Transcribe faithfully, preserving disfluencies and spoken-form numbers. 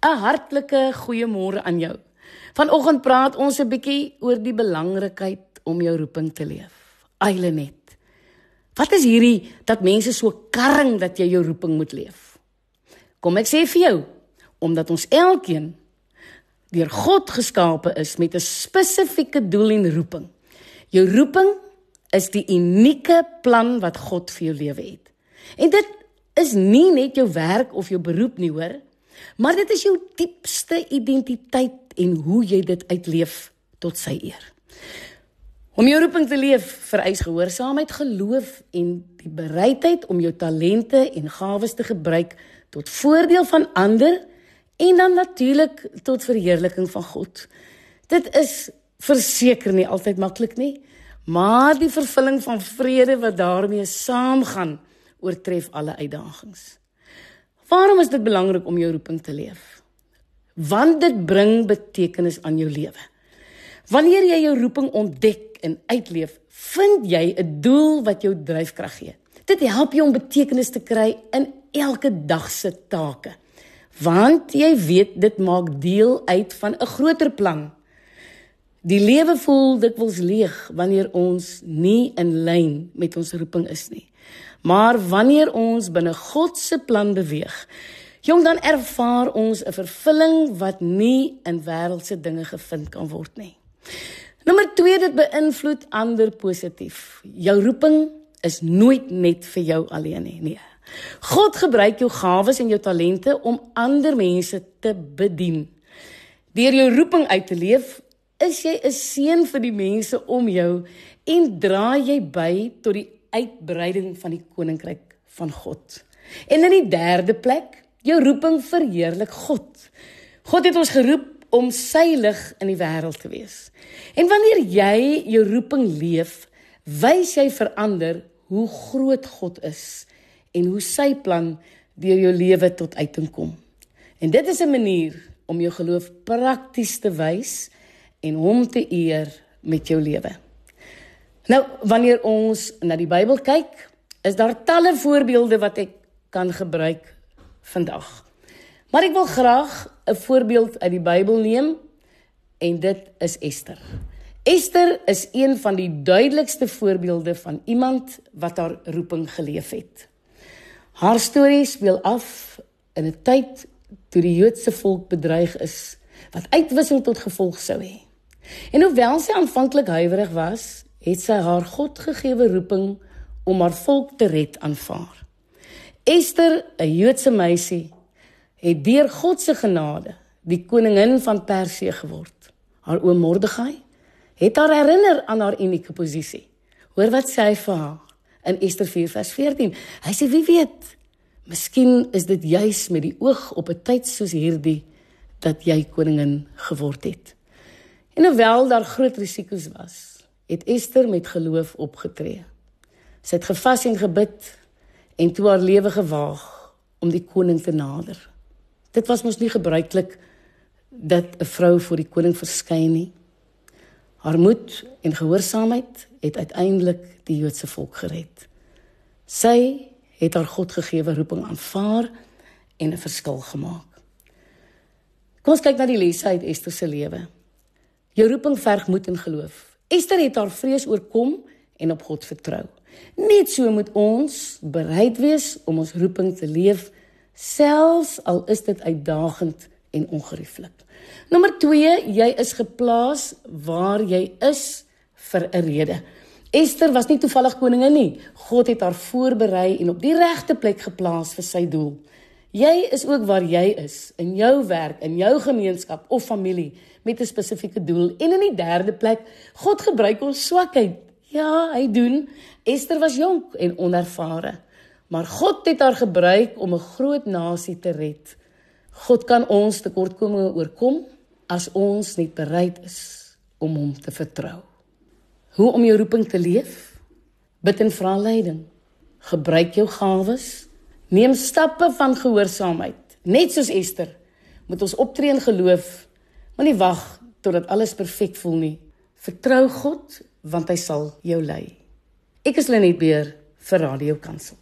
'n hartlike goeiemôre aan jou. Vanoggend praat ons 'n bietjie oor die belangrikheid om jou roeping te leef. Eilenet. Wat is hierdie dat mense so karring dat jy jou roeping moet leef? Kom ek sê vir jou, omdat ons elkeen deur God geskape is met 'n spesifieke doel en roeping. Jou roeping is die unieke plan wat God vir jou lewe het. En dit is nie net jou werk of jou beroep nie, hoor, maar dit is jou diepste identiteit en hoe jy dit uitleef tot sy eer. Om jou roeping te leef vereis gehoorsaamheid, geloof en die bereidheid om jou talente en gawes te gebruik tot voordeel van ander en dan natuurlik tot verheerliking van God. Dit is verseker nie altyd maklik nie, maar die vervulling van vrede wat daarmee saamgaan, oortref alle uitdagings. Waarom is dit belangrik om jou roeping te leef? Want dit bring betekenis aan jou lewe. Wanneer jy jou roeping ontdek en uitleef, vind jy 'n doel wat jou dryfkrag gee. Dit help jou om betekenis te kry in elke dag se take. Want jy weet, dit maak deel uit van 'n groter plan. Die lewe voel dikwels leeg wanneer ons nie in lyn met ons roeping is nie. Maar wanneer ons binne God se plan beweeg, jong, dan ervaar ons 'n vervulling wat nie in wêreldse dinge gevind kan word nie. Nommer twee, dit beïnvloed ander positief. Jou roeping is nooit net vir jou alleen nie. Nee. God gebruik jou gawes en jou talente om ander mense te bedien. Deur jou roeping uit te leef, is jy 'n seën vir die mense om jou en dra jy by tot die uitbreiding van die koninkryk van God. En in die derde plek, jou roeping verheerlik God. God het ons geroep om sy lig in die wêreld te wees. En wanneer jy jou roeping leef, wys jy verander hoe groot God is en hoe sy plan deur jou lewe tot uiting kom. En dit is 'n manier om jou geloof prakties te wys en hom te eer met jou lewe. Nou, wanneer ons na die Bybel kyk, is daar talle voorbeelde wat ek kan gebruik vandag. Maar ek wil graag 'n voorbeeld uit die Bybel neem, en dit is Ester. Ester is een van die duidelikste voorbeelde van iemand wat haar roeping geleef het. Haar storie speel af in 'n tyd toe die Joodse volk bedreig is, wat uitwissing tot gevolg sou hê. En hoewel sy aanvanklik huiwerig was, het sy haar Godgegewe roeping om haar volk te red aanvaar. Ester, 'n Joodse meisie, het deur God se genade die koningin van Persië geword. Haar oom Mordegai het haar herinner aan haar unieke posisie. Hoor wat sê hy vir haar in Ester vier vers veertien. Hy sê, wie weet, miskien is dit juis met die oog op 'n tyd soos hierdie dat jy koningin geword het. En hoewel daar groot risiko's was, het Ester met geloof opgetree. Sy het gevas en gebid en toe haar lewe gewaag om die koning te nader. Dit was mos nie gebruiklik dat 'n vrou voor die koning verskyn nie. Haar moed en gehoorsaamheid het uiteindelik die Joodse volk gered. Sy het haar Godgegewe roeping aanvaar en 'n verskil gemaak. Kom ons kyk na die lesse uit Ester se lewe. Jou roeping verg moed en geloof. Ester het haar vrees oorkom en op God vertrou. Net so moet ons bereid wees om ons roeping te leef, selfs al is dit uitdagend en ongerieflik. Nommer twee, jy is geplaas waar jy is vir 'n rede. Ester was nie toevallig koningin nie. God het haar voorberei en op die regte plek geplaas vir sy doel. Jy is ook waar jy is, in jou werk, in jou gemeenskap of familie, met 'n spesifieke doel. En in die derde plek, God gebruik ons swakheid. Ja, hy doen. Ester was jonk en onervare, maar God het haar gebruik om 'n groot nasie te red. God kan ons tekortkominge oorkom as ons net bereid is om hom te vertrou. Hoe om jou roeping te leef? Bid en vra leiding. Gebruik jou gawes. Neem stappe van gehoorsaamheid. Net soos Ester, moet ons optree in geloof, maar nie wag totdat alles perfek voel nie. Vertrou God, want hy sal jou lei. Ek is Lenet Beer vir Radio Kansel.